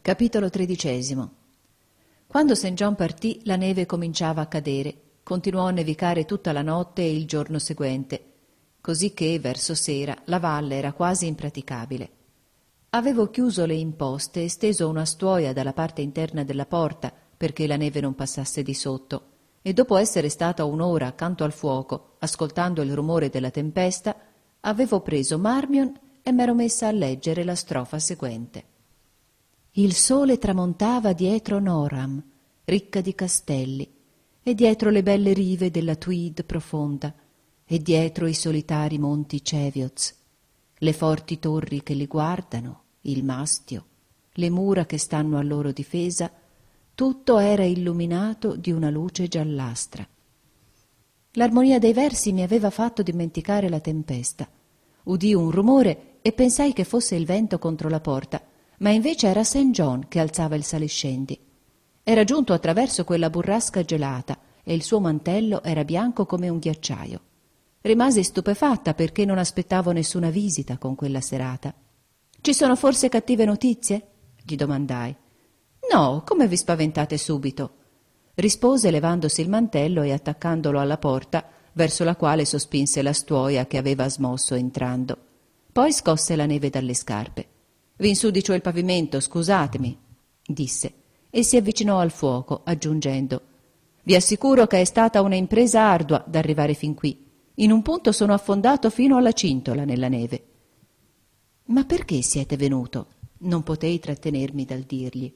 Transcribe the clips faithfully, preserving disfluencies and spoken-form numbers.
Capitolo tredicesimo. Quando Saint John partì, la neve cominciava a cadere. Continuò a nevicare tutta la notte e il giorno seguente, così che, verso sera, la valle era quasi impraticabile. Avevo chiuso le imposte e steso una stuoia dalla parte interna della porta perché la neve non passasse di sotto, e dopo essere stata un'ora accanto al fuoco, ascoltando il rumore della tempesta, avevo preso Marmion e m'ero messa a leggere la strofa seguente. Il sole tramontava dietro Norham, ricca di castelli, e dietro le belle rive della Tweed profonda, e dietro i solitari monti Cheviots, le forti torri che li guardano, il mastio, le mura che stanno a loro difesa, tutto era illuminato di una luce giallastra. L'armonia dei versi mi aveva fatto dimenticare la tempesta. Udii un rumore e pensai che fosse il vento contro la porta, ma invece era Saint John che alzava il saliscendi. Era giunto attraverso quella burrasca gelata e il suo mantello era bianco come un ghiacciaio. Rimasi stupefatta perché non aspettavo nessuna visita con quella serata. «Ci sono forse cattive notizie?» gli domandai. «No, come vi spaventate subito?» rispose levandosi il mantello e attaccandolo alla porta, verso la quale sospinse la stuoia che aveva smosso entrando. Poi scosse la neve dalle scarpe. «Vi insudicio il pavimento, scusatemi», disse, e si avvicinò al fuoco, aggiungendo: «Vi assicuro che è stata una impresa ardua d'arrivare fin qui. In un punto sono affondato fino alla cintola nella neve». «Ma perché siete venuto?» Non potei trattenermi dal dirgli.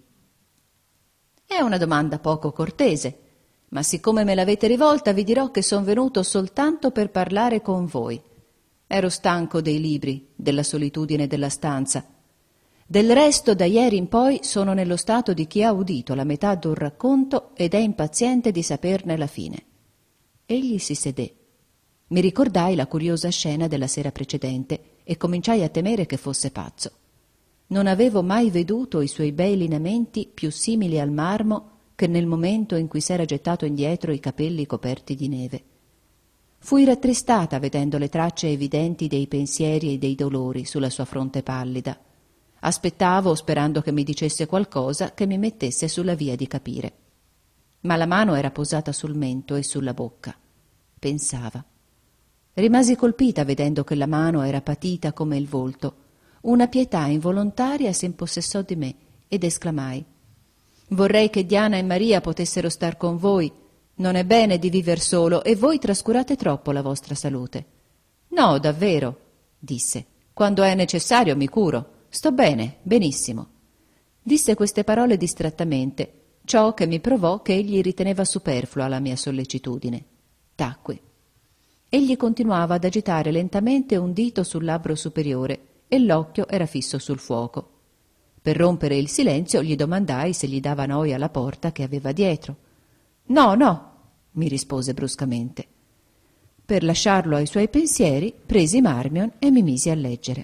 «È una domanda poco cortese, ma siccome me l'avete rivolta vi dirò che son venuto soltanto per parlare con voi. Ero stanco dei libri, della solitudine della stanza. Del resto, da ieri in poi sono nello stato di chi ha udito la metà d'un racconto ed è impaziente di saperne la fine». Egli si sedé. Mi ricordai la curiosa scena della sera precedente e cominciai a temere che fosse pazzo. Non avevo mai veduto i suoi bei lineamenti più simili al marmo che nel momento in cui s'era gettato indietro i capelli coperti di neve. Fui rattristata vedendo le tracce evidenti dei pensieri e dei dolori sulla sua fronte pallida. Aspettavo, sperando che mi dicesse qualcosa che mi mettesse sulla via di capire. Ma la mano era posata sul mento e sulla bocca. Pensava. Rimasi colpita vedendo che la mano era patita come il volto. Una pietà involontaria s'impossessò di me ed esclamai: «Vorrei che Diana e Maria potessero star con voi. Non è bene di viver solo e voi trascurate troppo la vostra salute». «No, davvero», disse. «Quando è necessario mi curo. Sto bene, benissimo». Disse queste parole distrattamente, ciò che mi provò che egli riteneva superflua la mia sollecitudine. Tacqui. Egli continuava ad agitare lentamente un dito sul labbro superiore e l'occhio era fisso sul fuoco. Per rompere il silenzio gli domandai se gli dava noia la porta che aveva dietro. «No, no», mi rispose bruscamente. Per lasciarlo ai suoi pensieri, presi Marmion e mi misi a leggere.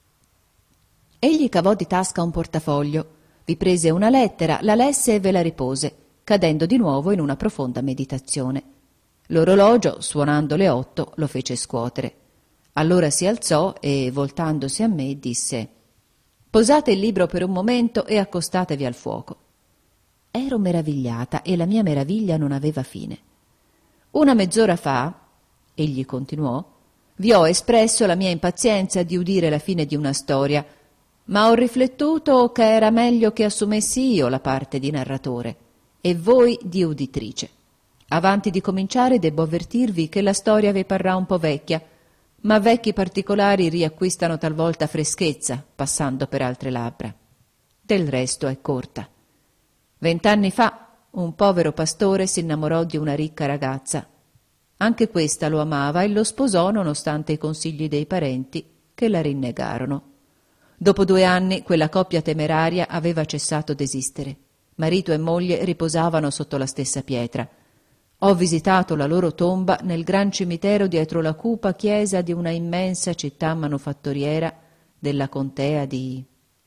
Egli cavò di tasca un portafoglio, vi prese una lettera, la lesse e ve la ripose, cadendo di nuovo in una profonda meditazione. L'orologio, suonando le otto, lo fece scuotere. Allora si alzò e, voltandosi a me, disse: «Posate il libro per un momento e accostatevi al fuoco». Ero meravigliata e la mia meraviglia non aveva fine. «Una mezz'ora fa», egli continuò, «vi ho espresso la mia impazienza di udire la fine di una storia, ma ho riflettuto che era meglio che assumessi io la parte di narratore e voi di uditrice. Avanti di cominciare debbo avvertirvi che la storia vi parrà un po' vecchia, ma vecchi particolari riacquistano talvolta freschezza, passando per altre labbra. Del resto è corta. Vent'anni fa un povero pastore si innamorò di una ricca ragazza. Anche questa lo amava e lo sposò nonostante i consigli dei parenti che la rinnegarono. Dopo due anni quella coppia temeraria aveva cessato d'esistere. Marito e moglie riposavano sotto la stessa pietra. Ho visitato la loro tomba nel gran cimitero dietro la cupa chiesa di una immensa città manufattoriera della contea di...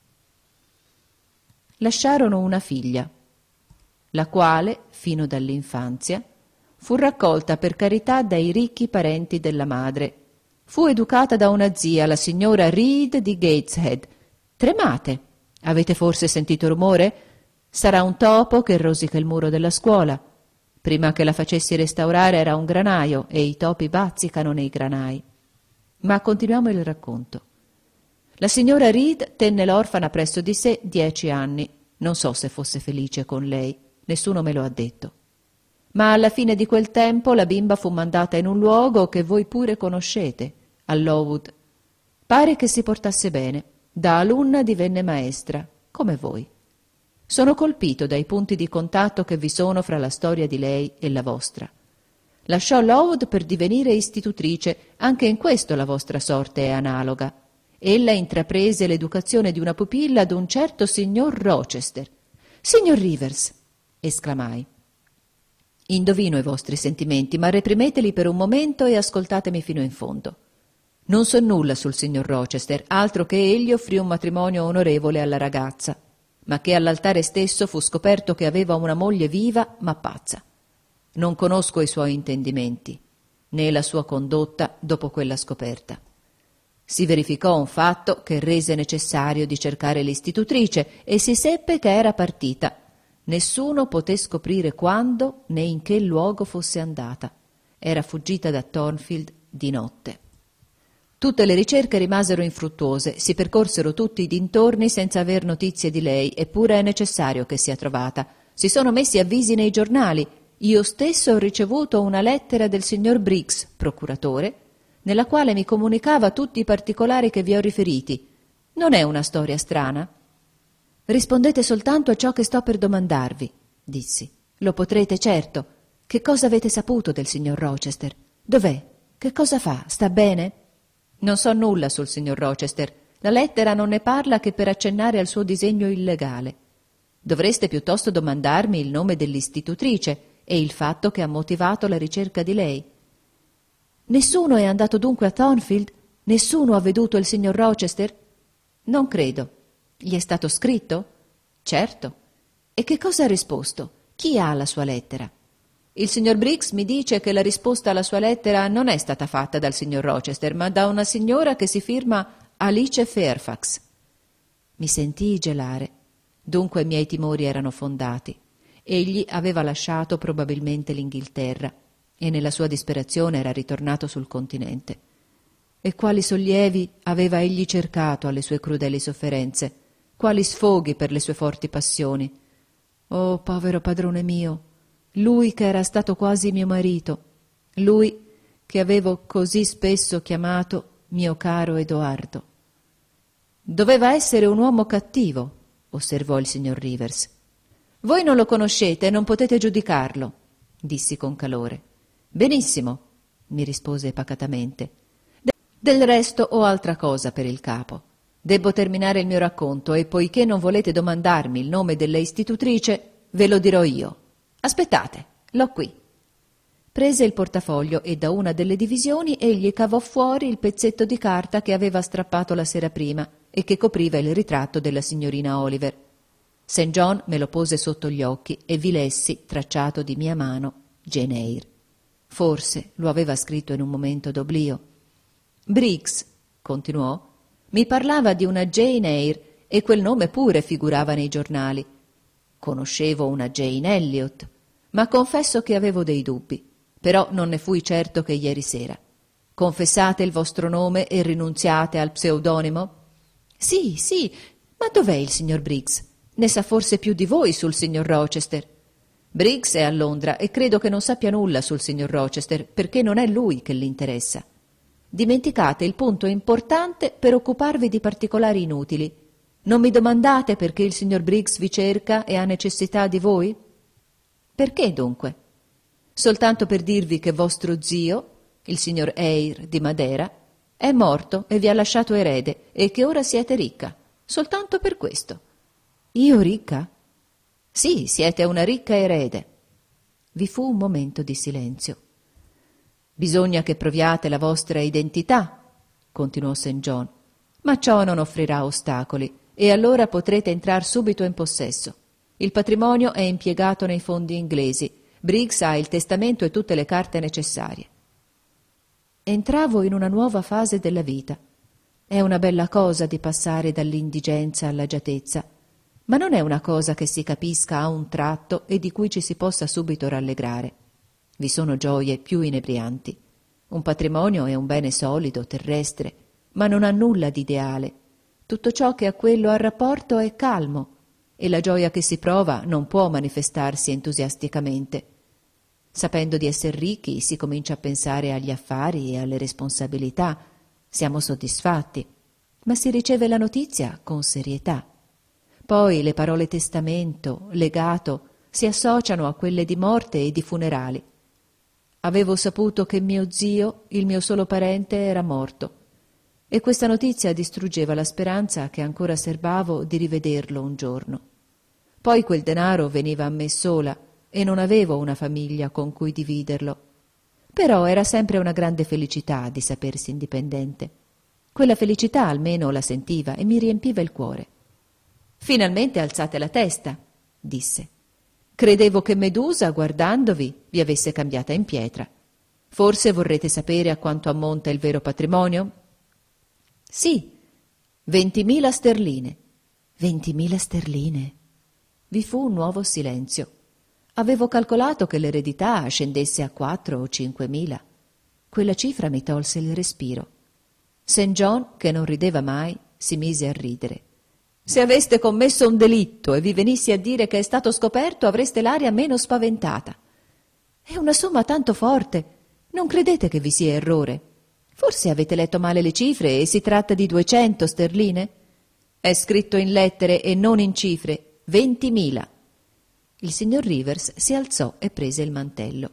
Lasciarono una figlia, la quale, fino dall'infanzia, fu raccolta per carità dai ricchi parenti della madre. Fu educata da una zia, la signora Reed di Gateshead. Tremate! Avete forse sentito rumore? Sarà un topo che rosica il muro della scuola. Prima che la facessi restaurare era un granaio e i topi bazzicano nei granai. Ma continuiamo il racconto. La signora Reed tenne l'orfana presso di sé dieci anni. Non so se fosse felice con lei, nessuno me lo ha detto. Ma alla fine di quel tempo la bimba fu mandata in un luogo che voi pure conoscete, a Lowood. Pare che si portasse bene. Da alunna divenne maestra, come voi. Sono colpito dai punti di contatto che vi sono fra la storia di lei e la vostra. Lasciò Lowood per divenire istitutrice, anche in questo la vostra sorte è analoga. Ella intraprese l'educazione di una pupilla ad un certo signor Rochester. «Signor Rivers!» esclamai. «Indovino i vostri sentimenti, ma reprimeteli per un momento e ascoltatemi fino in fondo. Non so nulla sul signor Rochester, altro che egli offrì un matrimonio onorevole alla ragazza, ma che all'altare stesso fu scoperto che aveva una moglie viva ma pazza. Non conosco i suoi intendimenti, né la sua condotta dopo quella scoperta. Si verificò un fatto che rese necessario di cercare l'istitutrice e si seppe che era partita. Nessuno poté scoprire quando né in che luogo fosse andata. Era fuggita da Thornfield di notte. Tutte le ricerche rimasero infruttuose, si percorsero tutti i dintorni senza aver notizie di lei, eppure è necessario che sia trovata. Si sono messi avvisi nei giornali. Io stesso ho ricevuto una lettera del signor Briggs, procuratore, nella quale mi comunicava tutti i particolari che vi ho riferiti. Non è una storia strana? Rispondete soltanto a ciò che sto per domandarvi, dissi. Lo potrete, certo. Che cosa avete saputo del signor Rochester? Dov'è? Che cosa fa? Sta bene? Non so nulla sul signor Rochester. La lettera non ne parla che per accennare al suo disegno illegale. Dovreste piuttosto domandarmi il nome dell'istitutrice e il fatto che ha motivato la ricerca di lei. Nessuno è andato dunque a Thornfield? Nessuno ha veduto il signor Rochester? Non credo. Gli è stato scritto? Certo. E che cosa ha risposto? Chi ha la sua lettera? Il signor Briggs mi dice che la risposta alla sua lettera non è stata fatta dal signor Rochester, ma da una signora che si firma Alice Fairfax. Mi sentii gelare. Dunque i miei timori erano fondati. Egli aveva lasciato probabilmente l'Inghilterra e nella sua disperazione era ritornato sul continente. E quali sollievi aveva egli cercato alle sue crudeli sofferenze? Quali sfoghi per le sue forti passioni? Oh, povero padrone mio! Lui che era stato quasi mio marito, lui che avevo così spesso chiamato mio caro Edoardo. Doveva essere un uomo cattivo, osservò il signor Rivers. Voi non lo conoscete e non potete giudicarlo, dissi con calore. Benissimo, mi rispose pacatamente. Del resto ho altra cosa per il capo. Debbo terminare il mio racconto e poiché non volete domandarmi il nome della istitutrice, ve lo dirò io. Aspettate, l'ho qui. Prese il portafoglio e da una delle divisioni egli cavò fuori il pezzetto di carta che aveva strappato la sera prima e che copriva il ritratto della signorina Oliver. Saint John me lo pose sotto gli occhi e vi lessi, tracciato di mia mano, Jane Eyre. Forse lo aveva scritto in un momento d'oblio. Briggs, continuò, mi parlava di una Jane Eyre e quel nome pure figurava nei giornali. Conoscevo una Jane Elliot, ma confesso che avevo dei dubbi, però non ne fui certo che ieri sera. Confessate il vostro nome e rinunziate al pseudonimo? Sì, sì, ma dov'è il signor Briggs? Ne sa forse più di voi sul signor Rochester. Briggs è a Londra e credo che non sappia nulla sul signor Rochester, perché non è lui che l'interessa. Dimenticate il punto importante per occuparvi di particolari inutili. Non mi domandate perché il signor Briggs vi cerca e ha necessità di voi? Perché dunque? Soltanto per dirvi che vostro zio, il signor Eyre di Madera, è morto e vi ha lasciato erede e che ora siete ricca. Soltanto per questo. Io ricca? Sì, siete una ricca erede. Vi fu un momento di silenzio. Bisogna che proviate la vostra identità, continuò Saint John, ma ciò non offrirà ostacoli e allora potrete entrar subito in possesso. Il patrimonio è impiegato nei fondi inglesi. Briggs ha il testamento e tutte le carte necessarie. Entravo in una nuova fase della vita. È una bella cosa di passare dall'indigenza all'agiatezza. ma non è una cosa che si capisca a un tratto e di cui ci si possa subito rallegrare. Vi sono gioie più inebrianti. Un patrimonio è un bene solido, terrestre, ma non ha nulla di ideale. Tutto ciò che a quello ha rapporto è calmo, e la gioia che si prova non può manifestarsi entusiasticamente. Sapendo di esser ricchi, si comincia a pensare agli affari e alle responsabilità. Siamo soddisfatti, ma si riceve la notizia con serietà. Poi le parole testamento, legato, si associano a quelle di morte e di funerali. Avevo saputo che mio zio, il mio solo parente, era morto, e questa notizia distruggeva la speranza che ancora serbavo di rivederlo un giorno. Poi quel denaro veniva a me sola e non avevo una famiglia con cui dividerlo. Però era sempre una grande felicità di sapersi indipendente. Quella felicità almeno la sentiva e mi riempiva il cuore. «Finalmente alzate la testa», disse. «Credevo che Medusa, guardandovi, vi avesse cambiata in pietra. Forse vorrete sapere a quanto ammonta il vero patrimonio?» «Sì, ventimila sterline». «Ventimila sterline?» Vi fu un nuovo silenzio. Avevo calcolato che l'eredità scendesse a quattro o cinquemila. Quella cifra mi tolse il respiro. Saint John, che non rideva mai, si mise a ridere. «Se aveste commesso un delitto e vi venissi a dire che è stato scoperto, avreste l'aria meno spaventata. È una somma tanto forte. Non credete che vi sia errore? Forse avete letto male le cifre e si tratta di duecento sterline? È scritto in lettere e non in cifre. Ventimila». Il signor Rivers si alzò e prese il mantello.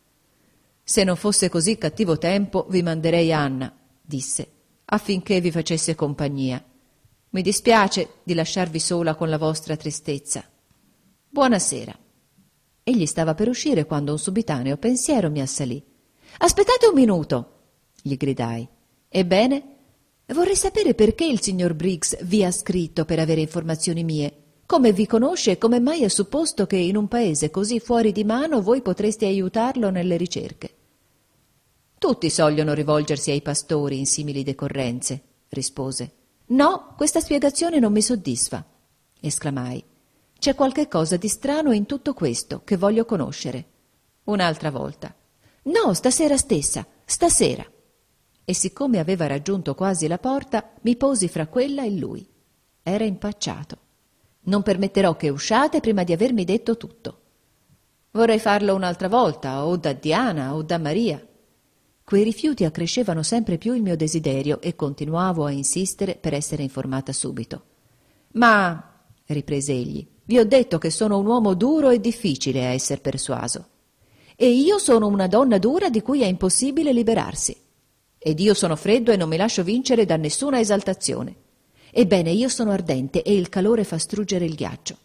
«Se non fosse così cattivo tempo, vi manderei Anna», disse, «affinché vi facesse compagnia. Mi dispiace di lasciarvi sola con la vostra tristezza. Buonasera». Egli stava per uscire quando un subitaneo pensiero mi assalì. «Aspettate un minuto», gli gridai. «Ebbene? Vorrei sapere perché il signor Briggs vi ha scritto per avere informazioni mie. Come vi conosce e come mai ha supposto che in un paese così fuori di mano voi potreste aiutarlo nelle ricerche?» «Tutti sogliono rivolgersi ai pastori in simili decorrenze», rispose. «No, questa spiegazione non mi soddisfa», esclamai. «C'è qualche cosa di strano in tutto questo che voglio conoscere». «Un'altra volta». «No, stasera stessa, stasera». E siccome aveva raggiunto quasi la porta, mi posi fra quella e lui. Era impacciato. «Non permetterò che usciate prima di avermi detto tutto». «Vorrei farlo un'altra volta, o da Diana o da Maria». Quei rifiuti accrescevano sempre più il mio desiderio e continuavo a insistere per essere informata subito. «Ma», riprese egli, «vi ho detto che sono un uomo duro e difficile a esser persuaso. E io sono una donna dura di cui è impossibile liberarsi. Ed io sono freddo e non mi lascio vincere da nessuna esaltazione. Ebbene, io sono ardente e il calore fa struggere il ghiaccio.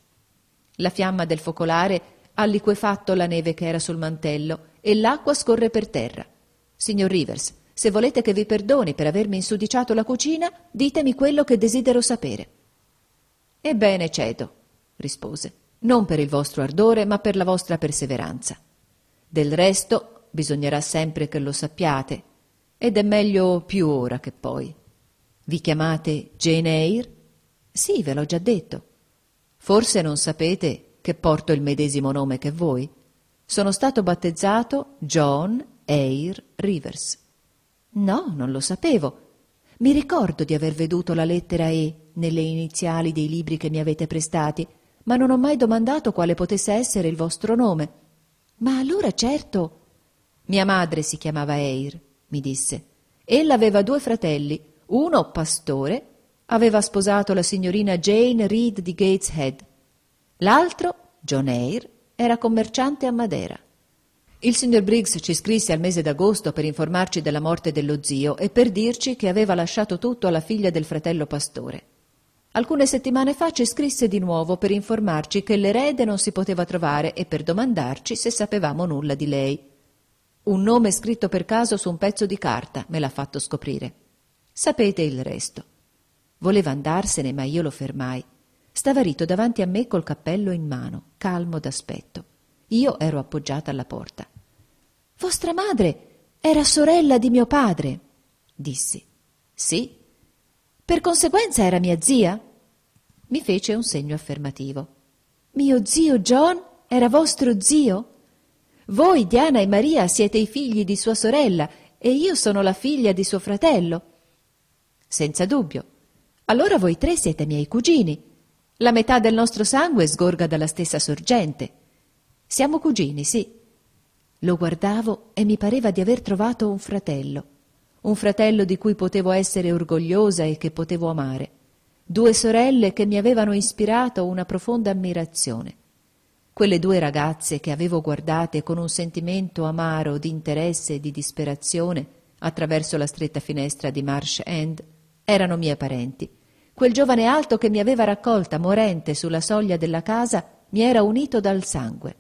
La fiamma del focolare ha liquefatto la neve che era sul mantello e l'acqua scorre per terra. Signor Rivers, se volete che vi perdoni per avermi insudiciato la cucina, ditemi quello che desidero sapere». «Ebbene, cedo», rispose, «non per il vostro ardore, ma per la vostra perseveranza. Del resto bisognerà sempre che lo sappiate, ed è meglio più ora che poi. Vi chiamate Jane Eyre?» «Sì, ve l'ho già detto». «Forse non sapete che porto il medesimo nome che voi? Sono stato battezzato John Eyre Rivers». «No, non lo sapevo. Mi ricordo di aver veduto la lettera E nelle iniziali dei libri che mi avete prestati, ma non ho mai domandato quale potesse essere il vostro nome. Ma allora certo...» «Mia madre si chiamava Eyre», mi disse. «Ella aveva due fratelli, uno pastore, aveva sposato la signorina Jane Reed di Gateshead. L'altro, John Eyre, era commerciante a Madera. Il signor Briggs ci scrisse al mese d'agosto per informarci della morte dello zio e per dirci che aveva lasciato tutto alla figlia del fratello pastore. Alcune settimane fa ci scrisse di nuovo per informarci che l'erede non si poteva trovare e per domandarci se sapevamo nulla di lei. Un nome scritto per caso su un pezzo di carta me l'ha fatto scoprire. Sapete il resto. Voleva andarsene, ma io lo fermai. Stava rito davanti a me col cappello in mano, calmo d'aspetto. Io ero appoggiata alla porta. «Vostra madre era sorella di mio padre», dissi. «Sì». «Per conseguenza era mia zia?» Mi fece un segno affermativo. Mio zio John era vostro zio? Voi, Diana e Maria, siete i figli di sua sorella e io sono la figlia di suo fratello. Senza dubbio. Allora voi tre siete miei cugini. La metà del nostro sangue sgorga dalla stessa sorgente. Siamo cugini, sì. Lo guardavo e mi pareva di aver trovato un fratello, un fratello di cui potevo essere orgogliosa e che potevo amare, due sorelle che mi avevano ispirato una profonda ammirazione. Quelle due ragazze che avevo guardate con un sentimento amaro di interesse e di disperazione attraverso la stretta finestra di Marsh End erano mie parenti. Quel giovane alto che mi aveva raccolta morente sulla soglia della casa mi era unito dal sangue.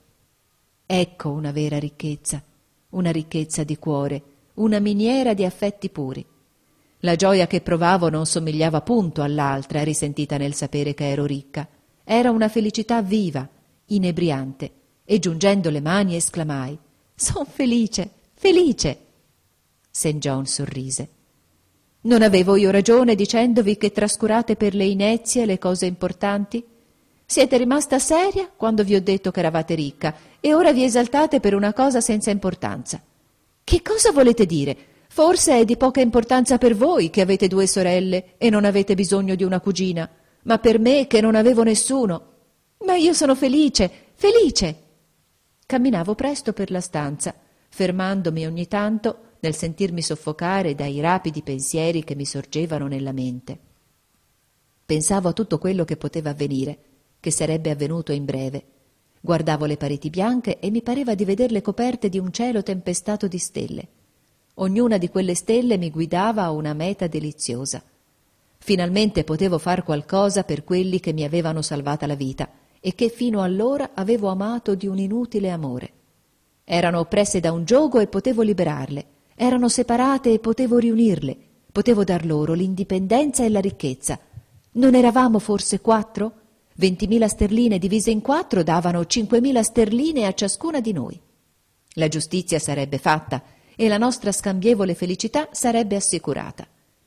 Ecco una vera ricchezza, una ricchezza di cuore, una miniera di affetti puri. La gioia che provavo non somigliava punto all'altra risentita nel sapere che ero ricca. Era una felicità viva, inebriante, e giungendo le mani esclamai: «Son felice, felice!» Saint John sorrise. «Non avevo io ragione dicendovi che trascurate per le inezie le cose importanti? Siete rimasta seria quando vi ho detto che eravate ricca e ora vi esaltate per una cosa senza importanza. Che cosa volete dire? Forse è di poca importanza per voi che avete due sorelle e non avete bisogno di una cugina, ma per me che non avevo nessuno. Ma io sono felice, felice!» Camminavo presto per la stanza, fermandomi ogni tanto nel sentirmi soffocare dai rapidi pensieri che mi sorgevano nella mente. Pensavo a tutto quello che poteva avvenire, che sarebbe avvenuto in breve. Guardavo le pareti bianche e mi pareva di vederle coperte di un cielo tempestato di stelle. Ognuna di quelle stelle mi guidava a una meta deliziosa. Finalmente potevo far qualcosa per quelli che mi avevano salvata la vita e che fino allora avevo amato di un inutile amore. Erano oppresse da un giogo e potevo liberarle, erano separate e potevo riunirle, potevo dar loro l'indipendenza e la ricchezza. Non eravamo forse quattro? Ventimila sterline divise in quattro davano cinquemila sterline a ciascuna di noi. La giustizia sarebbe fatta e la nostra scambievole felicità sarebbe assicurata.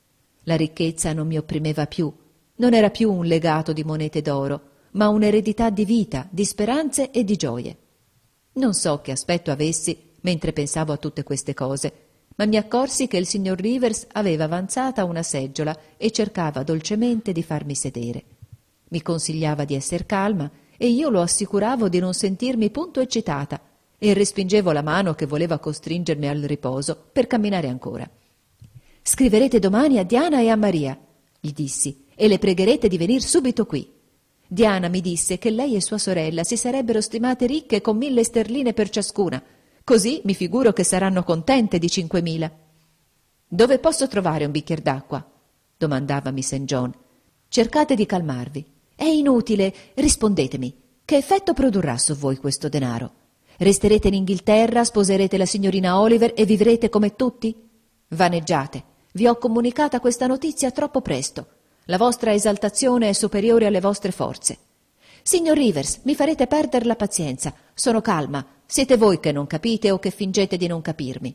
La ricchezza non mi opprimeva più, non era più un legato di monete d'oro, ma un'eredità di vita, di speranze e di gioie. Non so che aspetto avessi mentre pensavo a tutte queste cose, ma mi accorsi che il signor Rivers aveva avanzata una seggiola e cercava dolcemente di farmi sedere. Mi consigliava di esser calma e io lo assicuravo di non sentirmi punto eccitata e respingevo la mano che voleva costringermi al riposo per camminare ancora. «Scriverete domani a Diana e a Maria», gli dissi, «e le pregherete di venir subito qui. Diana mi disse che lei e sua sorella si sarebbero stimate ricche con mille sterline per ciascuna, così mi figuro che saranno contente di cinquemila». «Dove posso trovare un bicchier d'acqua?» domandavami Saint John. «Cercate di calmarvi. È inutile, rispondetemi. Che effetto produrrà su voi questo denaro? Resterete in Inghilterra, sposerete la signorina Oliver e vivrete come tutti? Vaneggiate. Vi ho comunicata questa notizia troppo presto. La vostra esaltazione è superiore alle vostre forze. Signor Rivers, mi farete perdere la pazienza. Sono calma. Siete voi che non capite o che fingete di non capirmi.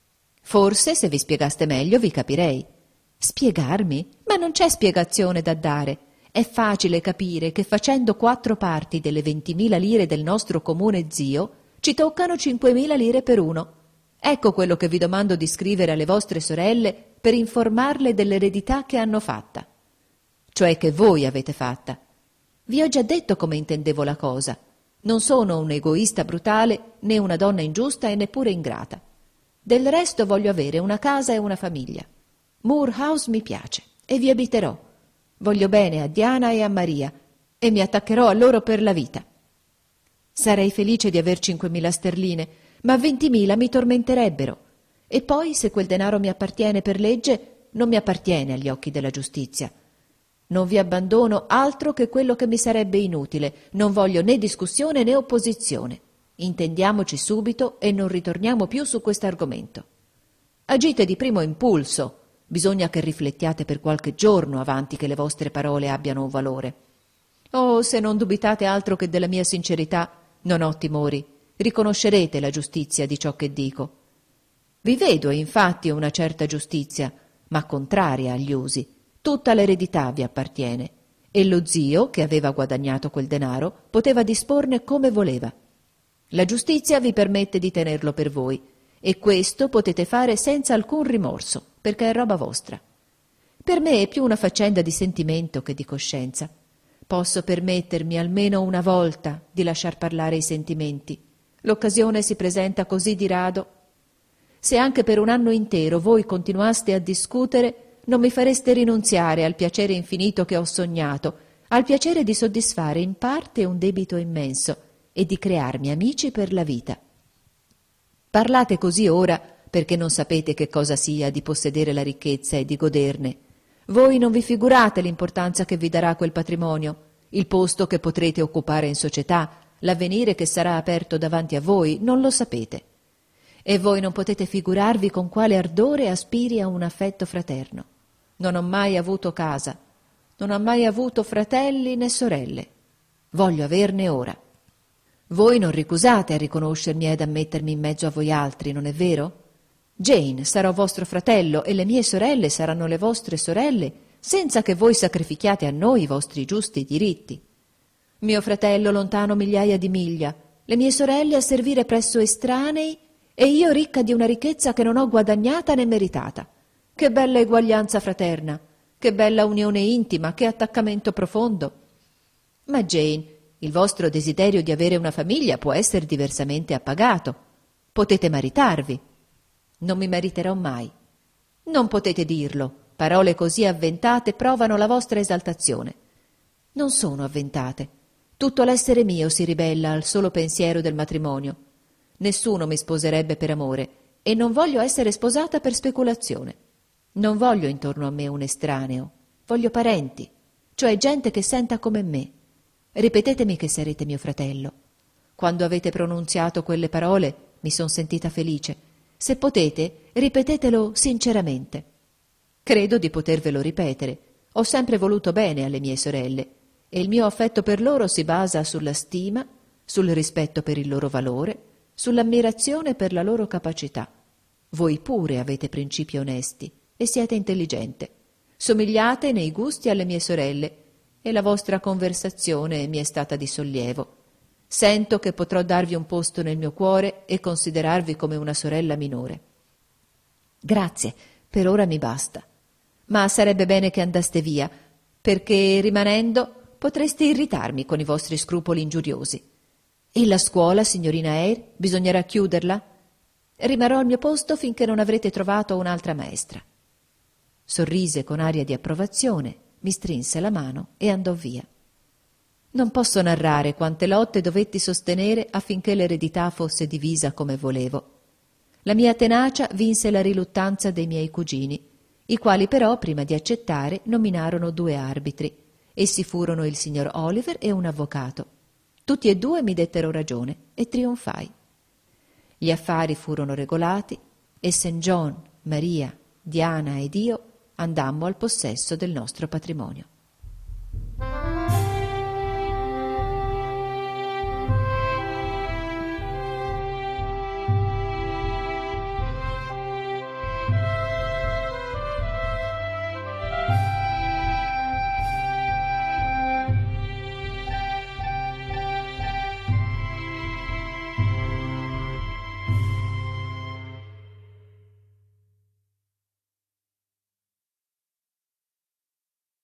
Forse, se vi spiegaste meglio, vi capirei. Spiegarmi? Ma non c'è spiegazione da dare. È facile capire che facendo quattro parti delle ventimila lire del nostro comune zio, ci toccano cinquemila lire per uno. Ecco quello che vi domando di scrivere alle vostre sorelle per informarle dell'eredità che hanno fatta. Cioè che voi avete fatta. Vi ho già detto come intendevo la cosa. Non sono un egoista brutale, né una donna ingiusta e neppure ingrata. Del resto voglio avere una casa e una famiglia. Moor House mi piace e vi abiterò. Voglio bene a Diana e a Maria e mi attaccherò a loro per la vita. Sarei felice di aver cinquemila sterline, ma ventimila mi tormenterebbero. E poi, se quel denaro mi appartiene per legge, non mi appartiene agli occhi della giustizia. Non vi abbandono altro che quello che mi sarebbe inutile. Non voglio né discussione né opposizione. Intendiamoci subito e non ritorniamo più su questo argomento. Agite di primo impulso. Bisogna che riflettiate per qualche giorno avanti che le vostre parole abbiano un valore. Oh, se non dubitate altro che della mia sincerità, non ho timori. Riconoscerete la giustizia di ciò che dico. Vi vedo, infatti, una certa giustizia, ma contraria agli usi. Tutta l'eredità vi appartiene e lo zio, che aveva guadagnato quel denaro, poteva disporne come voleva. La giustizia vi permette di tenerlo per voi, e questo potete fare senza alcun rimorso, perché è roba vostra. Per me è più una faccenda di sentimento che di coscienza. Posso permettermi almeno una volta di lasciar parlare i sentimenti. L'occasione si presenta così di rado. Se anche per un anno intero voi continuaste a discutere, non mi fareste rinunziare al piacere infinito che ho sognato, al piacere di soddisfare in parte un debito immenso e di crearmi amici per la vita. Parlate così ora perché non sapete che cosa sia di possedere la ricchezza e di goderne. Voi non vi figurate l'importanza che vi darà quel patrimonio, il posto che potrete occupare in società, l'avvenire che sarà aperto davanti a voi, non lo sapete. E voi non potete figurarvi con quale ardore aspiri a un affetto fraterno. Non ho mai avuto casa, non ho mai avuto fratelli né sorelle. Voglio averne ora. Voi non ricusate a riconoscermi ed a mettermi in mezzo a voi altri, non è vero? Jane, sarò vostro fratello e le mie sorelle saranno le vostre sorelle, senza che voi sacrifichiate a noi i vostri giusti diritti. Mio fratello lontano migliaia di miglia, le mie sorelle a servire presso estranei e io ricca di una ricchezza che non ho guadagnata né meritata. Che bella eguaglianza fraterna, che bella unione intima, che attaccamento profondo. Ma Jane, il vostro desiderio di avere una famiglia può essere diversamente appagato. Potete maritarvi. Non mi mariterò mai. Non potete dirlo. Parole così avventate provano la vostra esaltazione. Non sono avventate. Tutto l'essere mio si ribella al solo pensiero del matrimonio. Nessuno mi sposerebbe per amore e non voglio essere sposata per speculazione. Non voglio intorno a me un estraneo. Voglio parenti, cioè gente che senta come me. Ripetetemi che sarete mio fratello. Quando avete pronunziato quelle parole mi son sentita felice. Se potete, ripetetelo sinceramente. Credo di potervelo ripetere. Ho sempre voluto bene alle mie sorelle e il mio affetto per loro si basa sulla stima, sul rispetto per il loro valore, sull'ammirazione per la loro capacità. Voi pure avete principi onesti e siete intelligente. Somigliate nei gusti alle mie sorelle e la vostra conversazione mi è stata di sollievo. Sento che potrò darvi un posto nel mio cuore e considerarvi come una sorella minore. Grazie, per ora mi basta. Ma sarebbe bene che andaste via, perché rimanendo potreste irritarmi con i vostri scrupoli ingiuriosi. E la scuola, signorina Eyre, bisognerà chiuderla? Rimarrò al mio posto finché non avrete trovato un'altra maestra. Sorrise con aria di approvazione, mi strinse la mano e andò via. Non posso narrare quante lotte dovetti sostenere affinché l'eredità fosse divisa come volevo. La mia tenacia vinse la riluttanza dei miei cugini, i quali però, prima di accettare, nominarono due arbitri. Essi furono il signor Oliver e un avvocato. Tutti e due mi dettero ragione e trionfai. Gli affari furono regolati e Saint John, Maria, Diana ed io andammo al possesso del nostro patrimonio.